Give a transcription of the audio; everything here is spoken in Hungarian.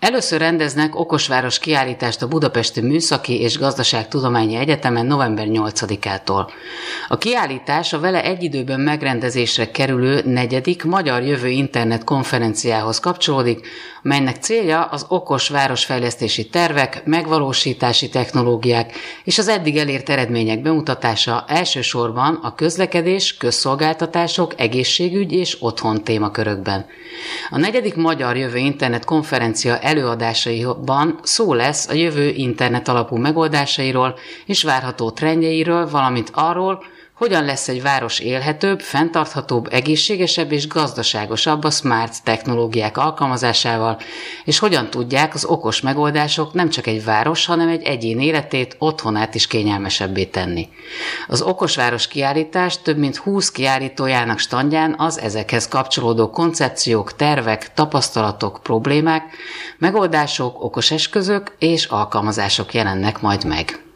Először rendeznek okosváros kiállítást a Budapesti Műszaki és Gazdaságtudományi Egyetemen november 8-ától. A kiállítás a vele egy időben megrendezésre kerülő 4. Magyar Jövő Internet konferenciához kapcsolódik, melynek célja az okos városfejlesztési tervek, megvalósítási technológiák és az eddig elért eredmények bemutatása elsősorban a közlekedés, közszolgáltatások, egészségügy és otthon témakörökben. A 4. Magyar Jövő Internet konferencia előadásaiban szó lesz a jövő internet alapú megoldásairól és várható trendjeiről, valamint arról, hogyan lesz egy város élhetőbb, fenntarthatóbb, egészségesebb és gazdaságosabb a smart technológiák alkalmazásával, és hogyan tudják az okos megoldások nem csak egy város, hanem egy egyén életét, otthonát is kényelmesebbé tenni. Az okosváros kiállítás több mint 20 kiállítójának standján az ezekhez kapcsolódó koncepciók, tervek, tapasztalatok, problémák, megoldások, okos eszközök és alkalmazások jelennek majd meg.